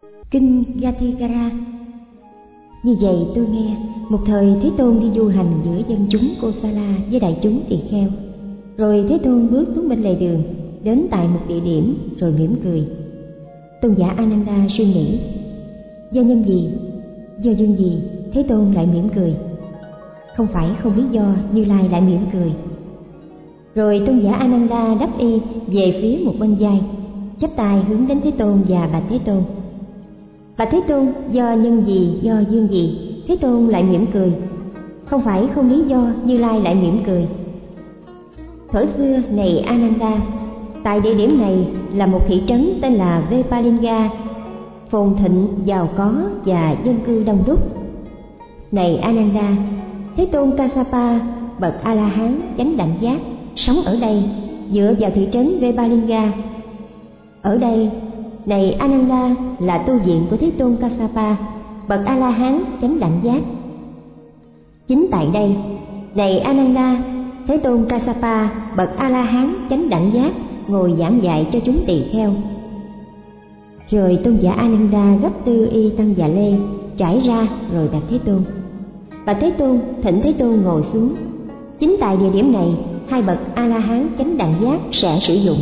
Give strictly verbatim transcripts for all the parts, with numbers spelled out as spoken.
Kinh Gatikara. Như vậy tôi nghe, một thời Thế Tôn đi du hành giữa dân chúng Kosala với đại chúng tỳ kheo. Rồi Thế Tôn bước xuống bên lề đường, đến tại một địa điểm rồi mỉm cười. Tôn giả Ananda suy nghĩ, do nhân gì, do duyên gì Thế Tôn lại mỉm cười? Không phải không lý do Như Lai lại mỉm cười. Rồi Tôn giả Ananda đắp y về phía một bên vai, chắp tay hướng đến Thế Tôn và bạch Thế Tôn: Bạch Thế Tôn, do nhân gì, do duyên gì Thế Tôn lại mỉm cười? Không phải không lý do Như Lai lại mỉm cười. Thuở xưa này Ananda, tại địa điểm này là một thị trấn tên là Vepalinga, phồn thịnh, giàu có và dân cư đông đúc. Này Ananda, Thế Tôn Kassapa bậc A La Hán chánh đẳng giác sống ở đây, dựa vào thị trấn Vepalinga. Ở đây, này Ananda, là tu viện của Thế Tôn Kassapa bậc A La Hán chánh đẳng giác. Chính tại đây, này Ananda, Thế Tôn Kassapa bậc A La Hán chánh đẳng giác ngồi giảng dạy cho chúng tỳ kheo. Rồi Tôn giả Ananda gấp tư y tăng dạ lê trải ra rồi bạch Thế Tôn: Bạch Thế Tôn, thỉnh Thế Tôn ngồi xuống. Chính tại địa điểm này, hai bậc A La Hán chánh đẳng giác sẽ sử dụng.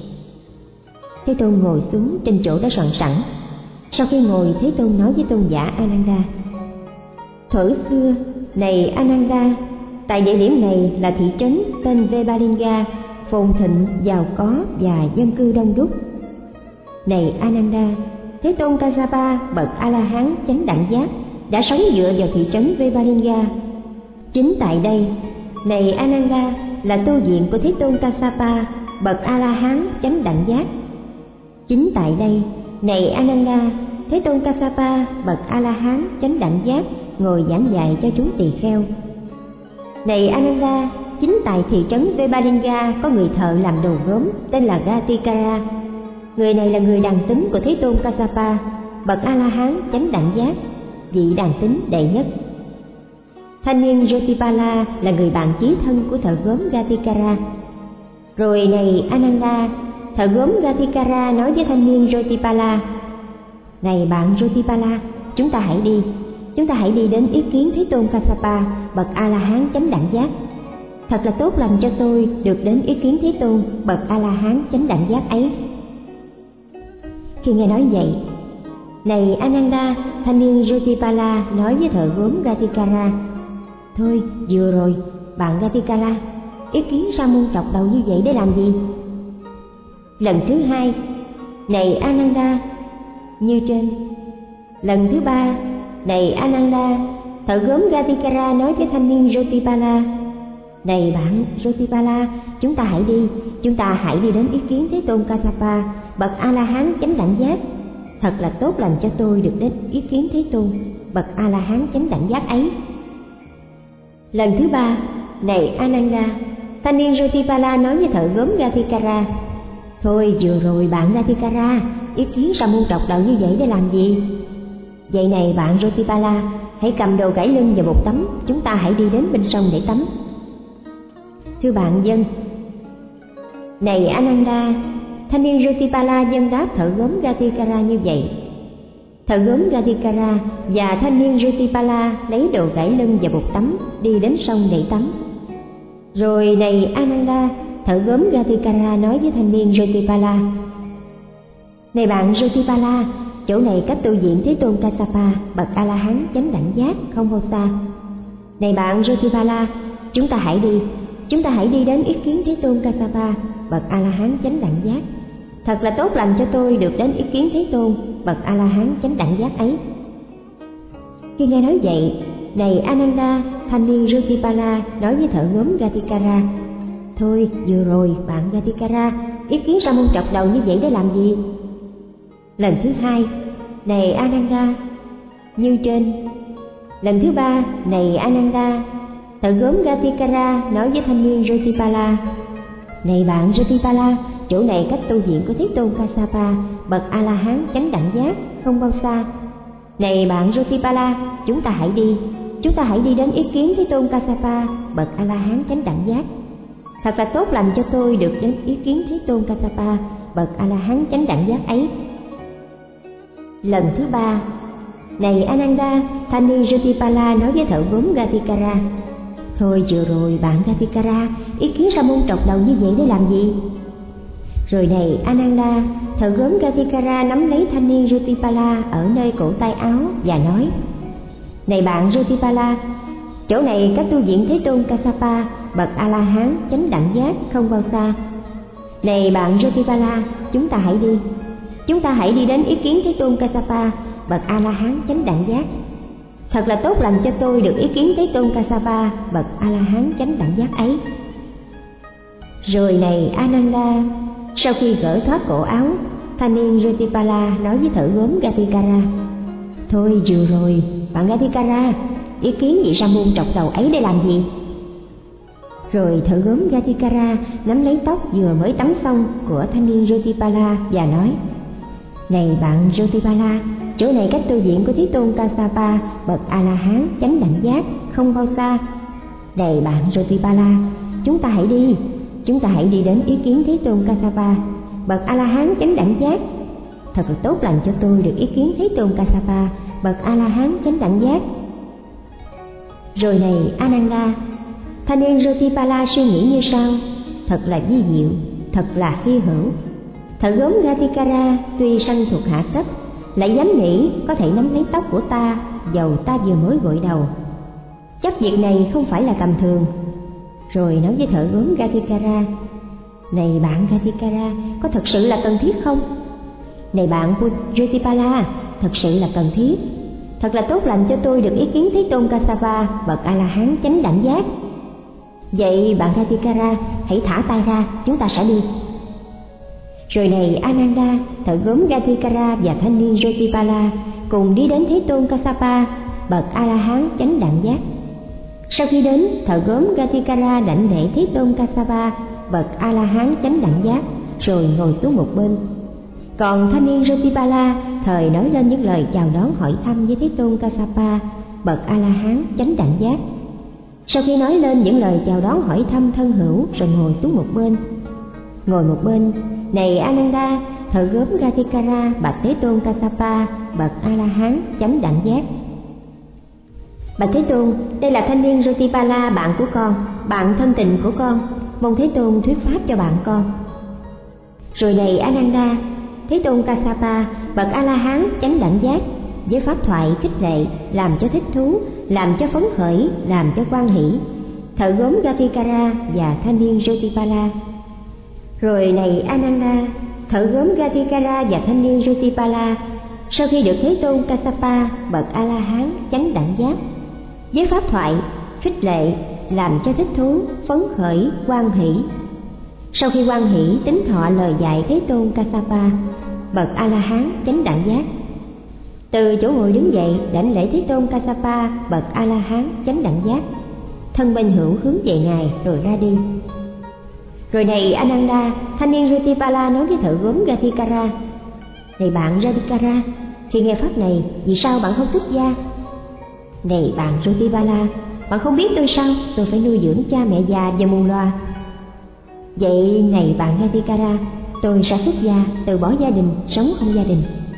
Thế Tôn ngồi xuống trên chỗ đã soạn sẵn. Sau khi ngồi, Thế Tôn nói với Tôn giả Ananda: Thuở xưa này Ananda, tại địa điểm này là thị trấn tên Vepalinga, phồn thịnh, giàu có và dân cư đông đúc. Này Ananda, Thế Tôn Kassapa bậc A La Hán chánh đẳng giác đã sống dựa vào thị trấn Vepalinga. Chính tại đây, này Ananda, là tu viện của Thế Tôn Kassapa bậc A La Hán chánh đẳng giác. Chính tại đây, này Ananda, Thế Tôn Kassapa bậc A La Hán chánh đẳng giác ngồi giảng dạy cho chúng tỳ kheo. Này Ananda, chính tại thị trấn Vepalinga có người thợ làm đồ gốm tên là Gatikara. Người này là người đàn tín của Thế Tôn Kassapa bậc A La Hán chánh đẳng giác, vị đàn tín đệ nhất. Thanh niên Jotipala là người bạn chí thân của thợ gốm Gatikara. Rồi này Ananda, thợ gốm Gatikara nói với thanh niên Jotipala: Này bạn Jotipala, chúng ta hãy đi, chúng ta hãy đi đến ý kiến Thế Tôn Kassapa bậc A La Hán chánh đẳng giác. Thật là tốt lành cho tôi được đến ý kiến Thế Tôn bậc A La Hán chánh đẳng giác ấy. Khi nghe nói vậy, này Ananda, thanh niên Jotipala nói với thợ gốm Gatikara: Thôi, vừa rồi, bạn Gatikara, ý kiến sao muôn chọc đầu như vậy để làm gì? Lần thứ hai, này Ananda, như trên. Lần thứ ba, này Ananda, thợ gốm Gatikara nói với thanh niên Jotipala: Này bạn Jotipala, chúng ta hãy đi, chúng ta hãy đi đến ý kiến Thế Tôn Kassapa bậc A La Hán chánh đẳng giác. Thật là tốt lành cho tôi được đến ý kiến Thế Tôn bậc A La Hán chánh đẳng giác ấy. Lần thứ ba, này Ananda, thanh niên Jotipala nói với thợ gốm Gatikara: Thôi, vừa rồi bạn Gatikara, ý kiến sao muôn trọc đầu như vậy để làm gì? Vậy này bạn Jotipala, hãy cầm đồ gãy lưng và một tắm, chúng ta hãy đi đến bên sông để tắm. Thưa bạn dân. Này Ananda, thanh niên Jotipala dân đáp thợ gốm Gatikara như vậy. Thợ gốm Gatikara và thanh niên Jotipala lấy đồ gãy lưng và bột tắm đi đến sông để tắm. Rồi này Ananda, thợ gốm Gatikara nói với thanh niên Jotipala: Này bạn Jotipala, chỗ này cách tu viện Thế Tôn Kassapa bậc A La Hán chánh đẳng giác không bao xa. Này bạn Jotipala, chúng ta hãy đi, chúng ta hãy đi đến ý kiến Thế Tôn Kassapa bậc A La Hán chánh đẳng giác. Thật là tốt lành cho tôi được đến ý kiến Thế Tôn bậc A La Hán chánh đẳng giác ấy. Khi nghe nói vậy, này Ananda, thanh niên Jotipala nói với thợ gốm Gatikara: Thôi, vừa rồi bạn Gatikara, ý kiến sao muôn trọc đầu như vậy để làm gì? Lần thứ hai, này Ananda, như trên. Lần thứ ba, này Ananda, thợ gốm Gatikara nói với thanh niên Jotipala: Này bạn Jotipala, chỗ này cách tu viện của Thế Tôn Kassapa bậc A La Hán chánh đẳng giác không bao xa. Này bạn Jotipala, chúng ta hãy đi, chúng ta hãy đi đến ý kiến Thế Tôn Kassapa bậc A La Hán chánh đẳng giác. Thật là tốt lành cho tôi được đến ý kiến Thế Tôn Kassapa bậc A La Hán chánh đẳng giác ấy. Lần thứ ba, này Ananda, thanh niên Jyotipala nói với thợ gốm Gatikara: thôi vừa rồi bạn Gatikara, ý kiến sa môn trọc đầu như vậy để làm gì? Rồi này Ananda, thợ gốm Gatikara nắm lấy thanh niên Jyotipala ở nơi cổ tay áo và nói: này bạn Jyotipala, chỗ này các tu viện Thế Tôn Kassapa bậc A La Hán chánh đẳng giác không bao xa. Này bạn Jyotipala, chúng ta hãy đi, chúng ta hãy đi đến ý kiến Thế Tôn Kassapa bậc A La Hán chánh đẳng giác. Thật là tốt lành cho tôi được ý kiến Thế Tôn Kassapa bậc A La Hán chánh đẳng giác ấy. Rồi này Ananda, sau khi gỡ thoát cổ áo, thanh niên Jyotipala nói với thợ gốm Gatikara: thôi vừa rồi bạn Gatikara, ý kiến vị sa môn trọc đầu ấy để làm gì? Rồi thợ gốm Gatikara nắm lấy tóc vừa mới tắm xong của thanh niên Jyotipala và nói: này bạn Jyotipala, chỗ này cách tu viện của Thế Tôn Kassapa bậc A La Hán chánh đẳng giác không bao xa. Này bạn Jyotipala, chúng ta hãy đi, chúng ta hãy đi đến ý kiến Thế Tôn Kassapa bậc A La Hán chánh đẳng giác. Thật là tốt lành cho tôi được ý kiến Thế Tôn Kassapa bậc A La Hán chánh đẳng giác. Rồi này Ananda, thanh niên Jyotipala suy nghĩ như sau: thật là vi diệu, thật là hy hữu. Thợ gốm Gatikara tuy sanh thuộc hạ cấp, lại dám nghĩ có thể nắm lấy tóc của ta dầu ta vừa mới gội đầu. Chắc việc này không phải là tầm thường. Rồi nói với thợ gốm Gatikara: này bạn Gatikara, có thật sự là cần thiết không? Này bạn Jyotipala, thật sự là cần thiết. Thật là tốt lành cho tôi được ý kiến Thế Tôn Kassapa bậc A La Hán chánh đẳng giác. Vậy bạn Gatikara, hãy thả tay ra, chúng ta sẽ đi. Rồi này Ananda, thợ gốm Gatikara và thanh niên Jyotipala cùng đi đến Thế Tôn Kassapa bậc A La Hán chánh đẳng giác. Sau khi đến, thợ gốm Gatikara đảnh lễ Thế Tôn Kassapa bậc A La Hán chánh đẳng giác, rồi ngồi xuống một bên. Còn thanh niên Jyotipala thời nói lên những lời chào đón hỏi thăm với Thế Tôn Kassapa bậc A La Hán chánh đẳng giác. Sau khi nói lên những lời chào đón hỏi thăm thân hữu, rồi ngồi xuống một bên. Ngồi một bên, này Ananda, thợ gốm Gatikara bạch Thế Tôn Kassapa bậc A La Hán chánh đẳng giác: bạch Thế Tôn, đây là thanh niên Jyotipala bạn của con, bạn thân tình của con, mong Thế Tôn thuyết pháp cho bạn con. Rồi này Ananda, Thế Tôn Kassapa bậc A La Hán chánh đẳng giác với pháp thoại khích lệ, làm cho thích thú, làm cho phấn khởi, làm cho hoan hỷ thợ gốm Gatikara và thanh niên Jyotipala. Rồi này Ananda, thợ gốm Gatikara và thanh niên Jyotipala sau khi được Thế Tôn Kassapa bậc A La Hán chánh đẳng giác với pháp thoại khích lệ, làm cho thích thú, phấn khởi, hoan hỷ, sau khi hoan hỷ tín thọ lời dạy Thế Tôn Kassapa bậc A La Hán chánh đẳng giác, từ chỗ ngồi đứng dậy đảnh lễ Thế Tôn Kassapa bậc A La Hán chánh đẳng giác, thân bên hữu hướng về ngài rồi ra đi. Rồi này Ananda, thanh niên Jyotipala nói với thợ gốm Gatikara: này bạn Gatikara, khi nghe pháp này, vì sao bạn không xuất gia? Này bạn Jyotipala, bạn không biết tôi sao? Tôi phải nuôi dưỡng cha mẹ già và mù loà. Vậy này bạn Gatikara, tôi sẽ xuất gia, từ bỏ gia đình, sống không gia đình.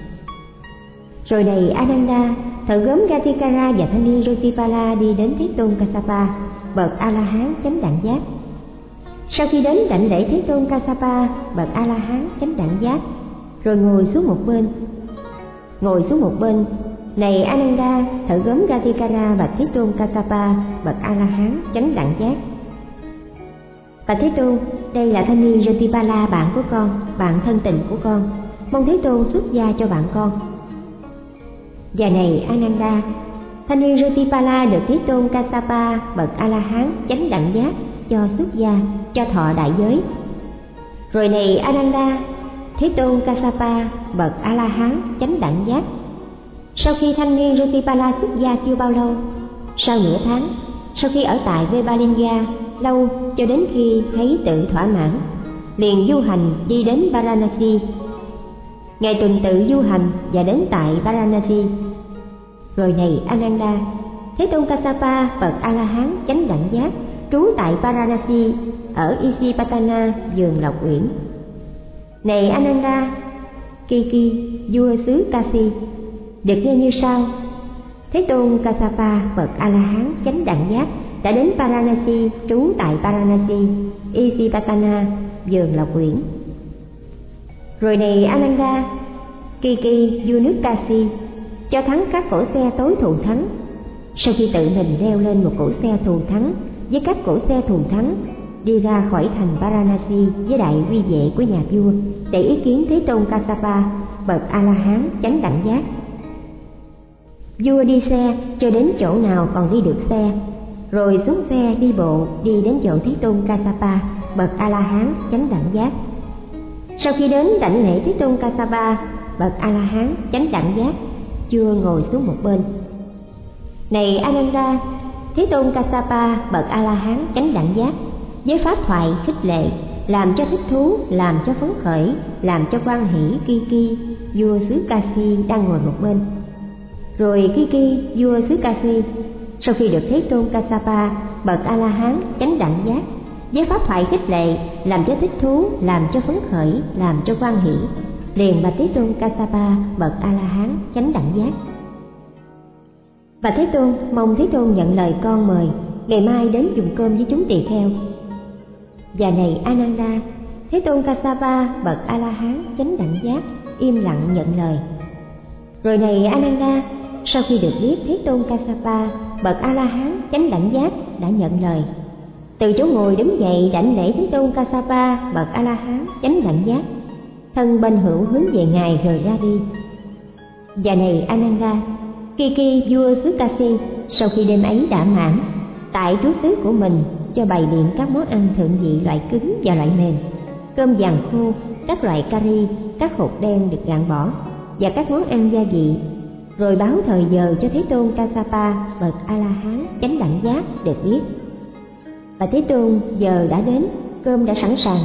Rồi này Ananda, thợ gốm Gatikara và thanh niên Jyotipala đi đến Thế Tôn Kassapa bậc A La Hán chánh đẳng giác. Sau khi đến đảnh lễ Thế Tôn Kassapa bậc A La Hán chánh đẳng giác, rồi ngồi xuống một bên. Ngồi xuống một bên, này Ananda, thợ gốm Gatikara và Thế Tôn Kassapa bậc A La Hán chánh đẳng giác: bạch Thế Tôn, đây là thanh niên Jyotipala bạn của con, bạn thân tình của con, mong Thế Tôn xuất gia cho bạn con. Và này Ananda, thanh niên Jyotipala được Thế Tôn Kassapa bậc A La Hán chánh đẳng giác cho xuất gia, cho thọ đại giới. Rồi này Ananda, Thế Tôn Kassapa bậc A La Hán chánh đẳng giác sau khi thanh niên Jyotipala xuất gia chưa bao lâu, sau nửa tháng, sau khi ở tại Vebalinga lâu cho đến khi thấy tự thỏa mãn, liền du hành đi đến Varanasi. Ngài tuần tự du hành và đến tại Varanasi. Rồi này Ananda, Thế Tôn Kassapa bậc A La Hán chánh đẳng giác trú tại Varanasi ở Isipatana vườn Lộc Uyển. Này Ananda, Kiki vua xứ Kasi được nghe như sau: Thế Tôn Kassapa bậc A La Hán chánh đẳng giác đã đến Varanasi, trú tại Varanasi, Isipatana, vườn Lộc Uyển. Rồi này Ananda, Kiki vua nước Kasi cho thắng các cỗ xe tối thù thắng. Sau khi tự mình leo lên một cỗ xe thù thắng với các cỗ xe thù thắng, đi ra khỏi thành Varanasi với đại uy vệ của nhà vua để ý kiến Thế Tôn Kassapa bậc A La Hán chánh đẳng giác. Vua đi xe cho đến chỗ nào còn đi được xe, rồi xuống xe đi bộ đi đến chỗ Thế Tôn Kassapa bậc A La Hán chánh đẳng giác. Sau khi đến đảnh lễ Thế Tôn Kassapa bậc A La Hán chánh đẳng giác, vua ngồi xuống một bên. Này Ananda, Thế Tôn Kassapa bậc A La Hán chánh đẳng giác với pháp thoại khích lệ, làm cho thích thú, làm cho phấn khởi, làm cho hoan hỷ Kiki vua xứ Kasi đang ngồi một bên. Rồi Kiki vua xứ Kasi sau khi được Thế Tôn Kassapa bậc A La Hán chánh đẳng giác với pháp thoại khích lệ, làm cho thích thú, làm cho phấn khởi, làm cho hoan hỷ, liền bạch Thế Tôn Kassapa bậc A La Hán chánh đẳng giác: Và Thế Tôn, mong Thế Tôn nhận lời con mời ngày mai đến dùng cơm với chúng tỳ kheo. Và này Ananda, Thế Tôn Kassapa bậc A La Hán chánh đẳng giác im lặng nhận lời. Rồi này Ananda, sau khi được biết Thế Tôn Kassapa bậc A La Hán chánh đẳng giác đã nhận lời, từ chỗ ngồi đứng dậy đảnh lễ Thế Tôn Kassapa bậc A La Hán chánh đẳng giác, thân bên hữu hướng về ngài rồi ra đi. Và này Ananda, Kiki vua xứ Kasi sau khi đêm ấy đã mãn, tại trú xứ của mình cho bày biện các món ăn thượng vị loại cứng và loại mềm, cơm vàng khô, các loại cari, các hột đen được gạn bỏ và các món ăn gia vị, rồi báo thời giờ cho Thế Tôn Kassapa bậc A La Hán chánh đẳng giác được biết. Và Thế Tôn, giờ đã đến, cơm đã sẵn sàng.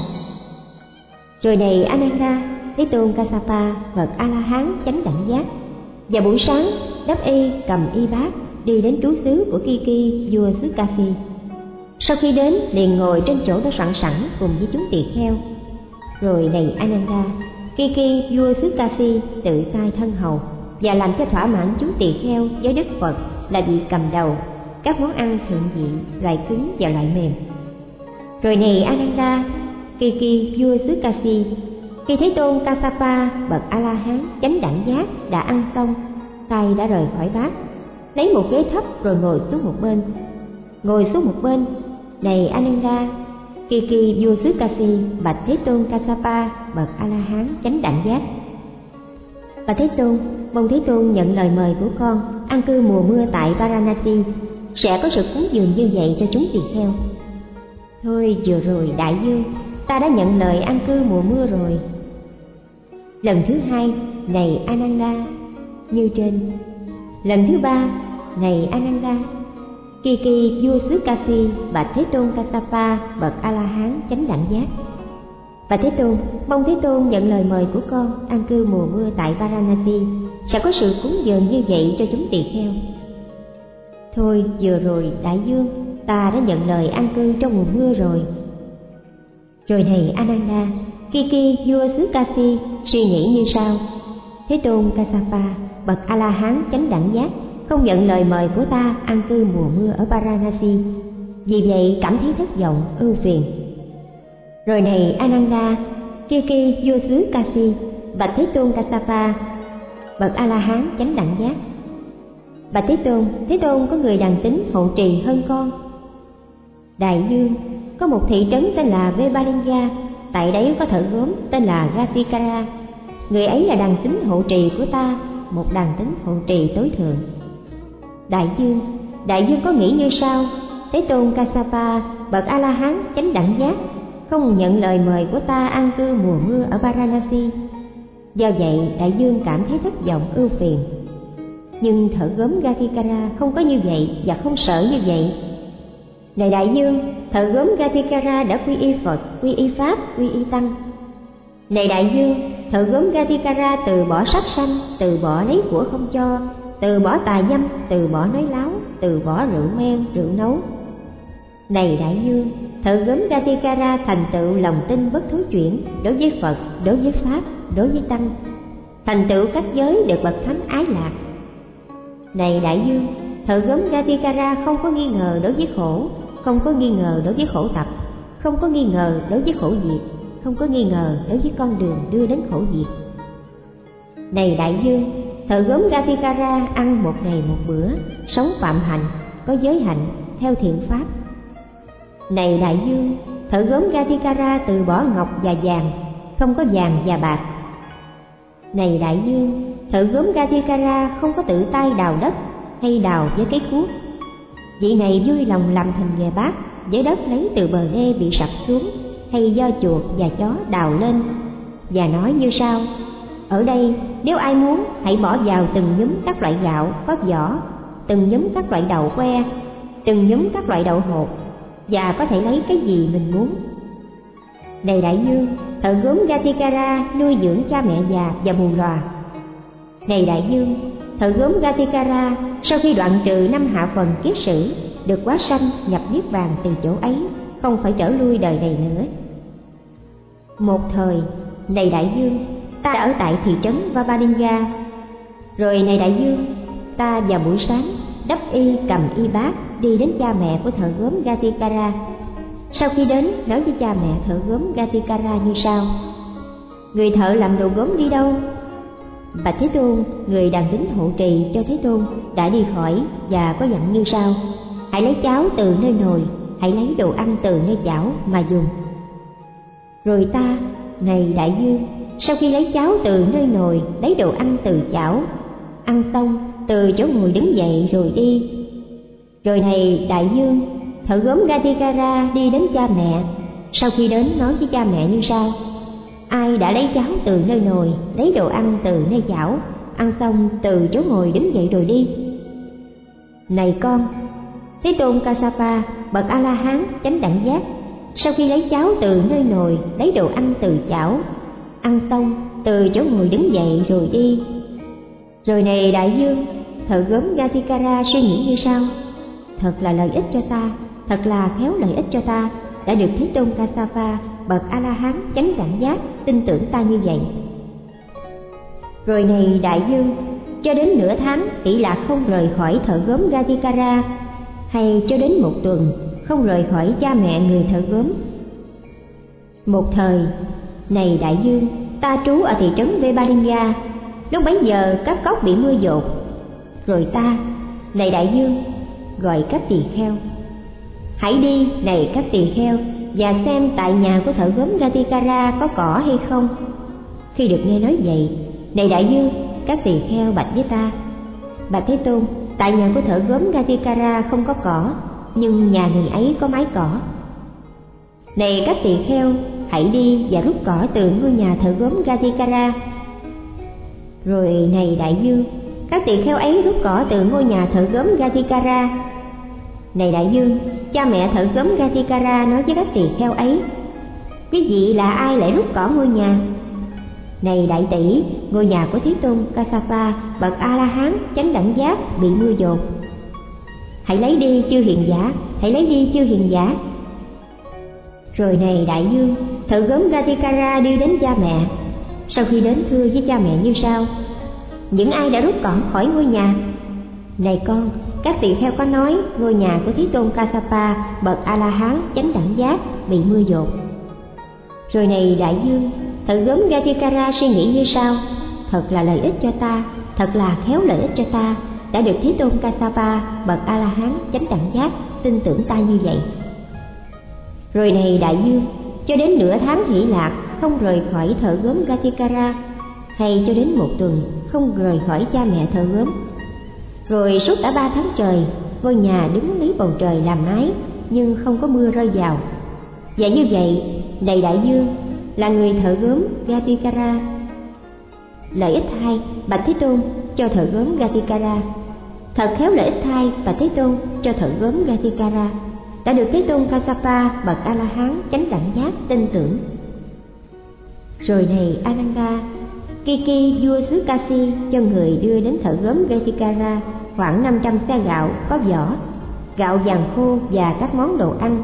Rồi này Ananda, Thế Tôn Kassapa bậc A La Hán chánh đẳng giác và buổi sáng đắp y cầm y bát đi đến trú xứ của Kiki vua xứ Kasi. Sau khi đến liền ngồi trên chỗ đã sẵn sẵn cùng với chúng tỳ kheo. Rồi này Ananda, Kiki vua xứ Kasi tự sai thân hầu và làm cho thỏa mãn chúng tỳ kheo với Đức Phật là vị cầm đầu, các món ăn thượng vị loại cứng và loại mềm. Rồi này Ananda, Kiki vua xứ Kasi, khi Thế Tôn Kassapa bậc A La Hán chánh đẳng giác đã ăn xong, tay đã rời khỏi bát, lấy một ghế thấp rồi ngồi xuống một bên. Ngồi xuống một bên, này Ananda, Kiki vua xứ Kasi bạch Thế Tôn Kassapa bậc A La Hán chánh đẳng giác: Và Thế Tôn, mong Thế Tôn nhận lời mời của con an cư mùa mưa tại Varanasi, sẽ có sự cúng dường như vậy cho chúng tỳ kheo. Thôi vừa rồi đại vương, ta đã nhận lời an cư mùa mưa rồi. Lần thứ hai, này Ananda, như trên. Lần thứ ba, này Ananda, Kiki vua xứ Kasi bạch Thế Tôn Kassapa bậc A La Hán chánh đẳng giác: Và Thế Tôn, mong Thế Tôn nhận lời mời của con an cư mùa mưa tại Varanasi, sẽ có sự cúng dường như vậy cho chúng tỳ kheo. Thôi vừa rồi đại vương, ta đã nhận lời an cư trong mùa mưa rồi. Rồi này Ananda, Kiki vua xứ Kasi suy nghĩ như sau: Thế Tôn Kassapa bậc A La Hán chánh đẳng giác không nhận lời mời của ta an cư mùa mưa ở Varanasi, vì vậy cảm thấy thất vọng ưu phiền. Rồi này Ananda, Kiki vua xứ Kasi bạch Thế Tôn Kassapa bậc A La Hán chánh đẳng giác: Bạch Thế Tôn, Thế Tôn có người đàn tính hộ trì hơn con. Đại vương, có một thị trấn tên là Vebalinga, tại đấy có thợ gốm tên là Gatikara. Người ấy là đàn tính hộ trì của ta, một đàn tính hộ trì tối thượng. Đại vương, đại vương có nghĩ như sau: Thế Tôn Kassapa bậc A La Hán chánh đẳng giác không nhận lời mời của ta an cư mùa mưa ở Varanasi. Do vậy đại vương cảm thấy thất vọng ưu phiền. Nhưng thợ gốm Gatikara không có như vậy và không sợ như vậy. Này đại vương, thợ gốm Gatikara đã quy y Phật, quy y Pháp, quy y Tăng. Này đại vương, thợ gốm Gatikara từ bỏ sát sanh, từ bỏ lấy của không cho, từ bỏ tà dâm, từ bỏ nói láo, từ bỏ rượu men, rượu nấu. Này đại vương, thợ gốm Gatikara thành tựu lòng tin bất thối chuyển đối với Phật, đối với Pháp, đối với Tăng, thành tựu các giới được bậc thánh ái lạc, Này đại dương, thợ gốm Gatikara không có nghi ngờ đối với khổ, không có nghi ngờ đối với khổ tập, không có nghi ngờ đối với khổ diệt, không có nghi ngờ đối với con đường đưa đến khổ diệt. Này đại dương, thợ gốm Gatikara ăn một ngày một bữa, sống phạm hạnh, có giới hạnh, theo thiện pháp. Này đại dương, thợ gốm Gatikara từ bỏ ngọc và vàng, không có vàng và bạc. Này đại dương, thợ gốm Gatikara không có tự tay đào đất hay đào với cái cuốc. Vị này vui lòng làm thành nghề bát với đất lấy từ bờ đê bị sập xuống, hay do chuột và chó đào lên, và nói như sau: ở đây nếu ai muốn hãy bỏ vào từng nhúm các loại gạo có vỏ, từng nhúm các loại đậu que, từng nhúm các loại đậu hột, và có thể lấy cái gì mình muốn. Này đại dương, thợ gốm Gatikara nuôi dưỡng cha mẹ già và mù lòa. Này đại dương, thợ gốm Gatikara sau khi đoạn trừ năm hạ phần kiết sử, được hóa sanh nhập niết bàn từ chỗ ấy, không phải trở lui đời này nữa. Một thời, này đại dương, ta ở tại thị trấn Vavalinga. Rồi này đại dương, ta vào buổi sáng đắp y cầm y bát đi đến cha mẹ của thợ gốm Gatikara. Sau khi đến, nói với cha mẹ thợ gốm Gatikara như sau: người thợ làm đồ gốm đi đâu? Bạch Thế Tôn, người đàn tính hộ trì cho Thế Tôn đã đi khỏi và có dặn như sau: hãy lấy cháo từ nơi nồi, hãy lấy đồ ăn từ nơi chảo mà dùng. Rồi ta, này đại dương, sau khi lấy cháo từ nơi nồi, lấy đồ ăn từ chảo, ăn xong từ chỗ ngồi đứng dậy rồi đi. Rồi này đại dương, thợ gốm Gatikara đi đến cha mẹ. Sau khi đến, nói với cha mẹ như sau: ai đã lấy cháo từ nơi nồi, lấy đồ ăn từ nơi chảo, ăn xong từ chỗ ngồi đứng dậy rồi đi. Này con, Thế Tôn Kassapa, bậc A La Hán chánh đẳng giác, sau khi lấy cháo từ nơi nồi, lấy đồ ăn từ chảo, ăn xong từ chỗ ngồi đứng dậy rồi đi. Rồi này đại dương, thợ gốm Gatikara suy nghĩ như sau: thật là lợi ích cho ta, thật là khéo lợi ích cho ta, đã được Thế Tôn Kassapa, bậc A La Hán chánh đẳng giác tin tưởng ta như vậy. Rồi này đại dương, cho đến nửa tháng Kỷ Lạc không rời khỏi thợ gốm Gatikara, hay cho đến một tuần không rời khỏi cha mẹ người thợ gốm. Một thời, này đại dương, ta trú ở thị trấn Vebalinga. Lúc bấy giờ các cốc bị mưa dột. Rồi ta, này đại dương, gọi các tỳ kheo: hãy đi này các tỳ kheo, và xem tại nhà của thợ gốm Gatikara có cỏ hay không. Khi được nghe nói vậy, này đại dương, các tỳ kheo bạch với ta: bạch Thế Tôn, tại nhà của thợ gốm Gatikara không có cỏ, nhưng nhà người ấy có mái cỏ. Này các tỳ kheo, hãy đi và rút cỏ từ ngôi nhà thợ gốm Gatikara. Rồi này đại dương, các tỳ kheo ấy rút cỏ từ ngôi nhà thợ gốm Gatikara. Này đại dương, cha mẹ thợ gốm Gatikara nói với các tỳ kheo ấy: quý vị là ai lại rút cỏ ngôi nhà? Này đại tỷ, ngôi nhà của Thế Tôn Kassapa, bậc A La Hán chánh đẳng giác bị mưa dột. Hãy lấy đi chư hiền giả, hãy lấy đi chư hiền giả. Rồi này đại dương, thợ gốm Gatikara đi đến cha mẹ. Sau khi đến, thưa với cha mẹ như sau: những ai đã rút cỏ khỏi ngôi nhà? Này con, các tỳ kheo có nói ngôi nhà của Thế Tôn Kassapa, bậc A La Hán chánh đẳng giác bị mưa dột. Rồi này đại dương, thợ gốm Gatikara suy nghĩ như sau: thật là lợi ích cho ta, thật là khéo lợi ích cho ta, đã được Thế Tôn Kassapa, bậc A La Hán chánh đẳng giác tin tưởng ta như vậy. Rồi này đại dương, cho đến nửa tháng hỷ lạc không rời khỏi thợ gốm Gatikara, hay cho đến một tuần không rời khỏi cha mẹ thợ gốm. Rồi suốt cả ba tháng trời, ngôi nhà đứng lấy bầu trời làm mái, nhưng không có mưa rơi vào. Và như vậy, này đại dương, là người thợ gốm Gatikara. Lợi ích hai, bạch Thế Tôn, cho thợ gốm Gatikara. Thật khéo lợi ích hai, bạch Thế Tôn, cho thợ gốm Gatikara, đã được Thế Tôn Kassapa, bậc A La Hán chánh đẳng giác tin tưởng. Rồi này Ananda, Kiki vua xứ Kasi cho người đưa đến thợ gốm Gatikara khoảng năm trăm xe gạo có vỏ, gạo vàng khô và các món đồ ăn.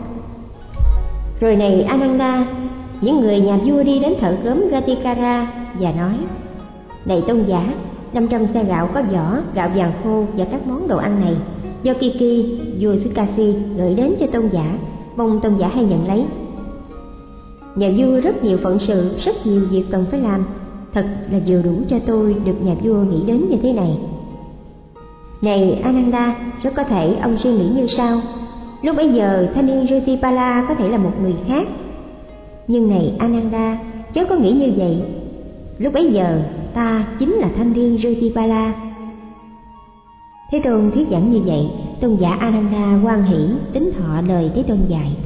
Rồi này Ananda, những người nhà vua đi đến thợ gốm Gatikara và nói: này tôn giả, năm trăm xe gạo có vỏ, gạo vàng khô và các món đồ ăn này do Kiki, vua xứ Kasi gửi đến cho tôn giả, mong tôn giả hay nhận lấy. Nhà vua rất nhiều phận sự, rất nhiều việc cần phải làm. Thật là vừa đủ cho tôi được nhà vua nghĩ đến như thế này. Này Ananda, rất có thể ông suy nghĩ như sau: lúc bấy giờ thanh niên Jutipala có thể là một người khác. Nhưng này Ananda, chớ có nghĩ như vậy. Lúc bấy giờ ta chính là thanh niên Jutipala. Thế Tôn thuyết giảng như vậy, tôn giả Ananda hoan hỷ tín thọ lời Thế Tôn dạy.